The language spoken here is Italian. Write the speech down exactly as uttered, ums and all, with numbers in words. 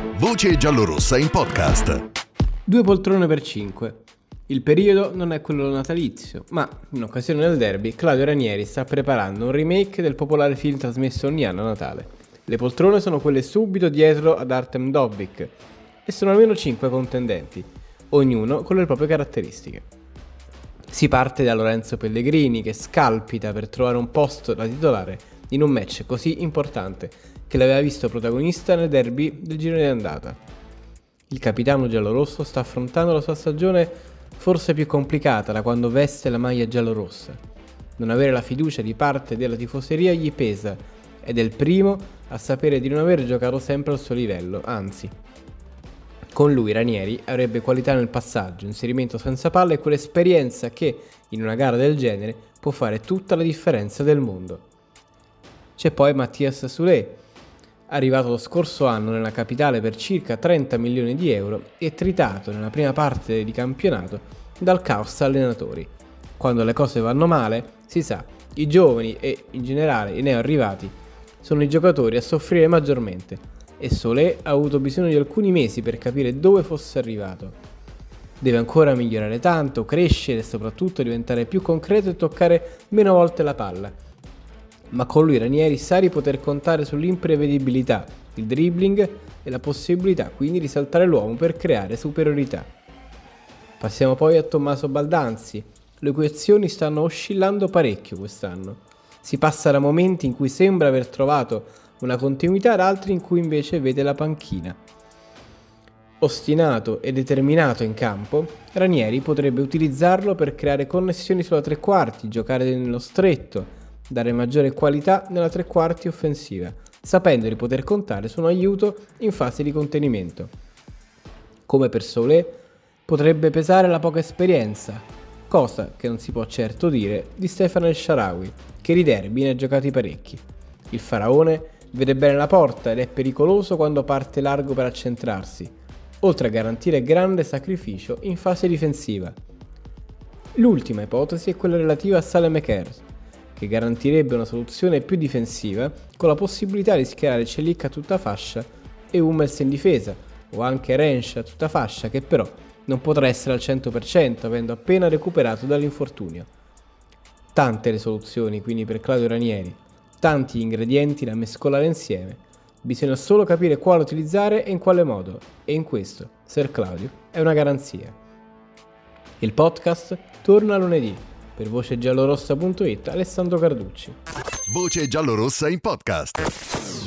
Voce giallorossa in podcast. Due poltrone per cinque. Il periodo non è quello natalizio, ma in occasione del derby Claudio Ranieri sta preparando un remake del popolare film trasmesso ogni anno a Natale. Le poltrone sono quelle subito dietro ad Artem Dovbyk e sono almeno cinque contendenti, ognuno con le proprie caratteristiche. Si parte da Lorenzo Pellegrini che scalpita per trovare un posto da titolare in un match così importante che l'aveva visto protagonista nel derby del girone di andata. Il capitano giallorosso sta affrontando la sua stagione forse più complicata da quando veste la maglia giallorossa. Non avere la fiducia di parte della tifoseria gli pesa ed è il primo a sapere di non aver giocato sempre al suo livello, anzi. Con lui Ranieri avrebbe qualità nel passaggio, inserimento senza palla e quell'esperienza che, in una gara del genere, può fare tutta la differenza del mondo. C'è poi Mattias Soulé, arrivato lo scorso anno nella capitale per circa trenta milioni di euro e tritato nella prima parte di campionato dal caos allenatori. Quando le cose vanno male, si sa, i giovani e in generale i neoarrivati sono i giocatori a soffrire maggiormente e Soulé ha avuto bisogno di alcuni mesi per capire dove fosse arrivato. Deve ancora migliorare tanto, crescere e soprattutto diventare più concreto e toccare meno volte la palla. Ma con lui Ranieri sa di poter contare sull'imprevedibilità, il dribbling e la possibilità quindi di saltare l'uomo per creare superiorità. Passiamo poi a Tommaso Baldanzi. Le equazioni stanno oscillando parecchio quest'anno. Si passa da momenti in cui sembra aver trovato una continuità ad altri in cui invece vede la panchina. Ostinato e determinato in campo, Ranieri potrebbe utilizzarlo per creare connessioni sulla tre quarti, giocare nello stretto, dare maggiore qualità nella tre quarti offensiva, sapendo di poter contare su un aiuto in fase di contenimento. Come per Soulé, potrebbe pesare la poca esperienza, cosa che non si può certo dire di Stefano El Shaarawy, che di derby ne ha giocati parecchi. Il faraone vede bene la porta ed è pericoloso quando parte largo per accentrarsi, oltre a garantire grande sacrificio in fase difensiva. L'ultima ipotesi è quella relativa a Salem Ekers, che garantirebbe una soluzione più difensiva con la possibilità di schierare Celik a tutta fascia e Hummels in difesa, o anche Rensch a tutta fascia che però non potrà essere al cento per cento avendo appena recuperato dall'infortunio. Tante le soluzioni quindi per Claudio Ranieri, tanti gli ingredienti da mescolare insieme, bisogna solo capire quale utilizzare e in quale modo, e in questo Ser Claudio è una garanzia. Il podcast torna lunedì. Per voce giallorossa punto it Alessandro Carducci. Voce giallorossa in podcast.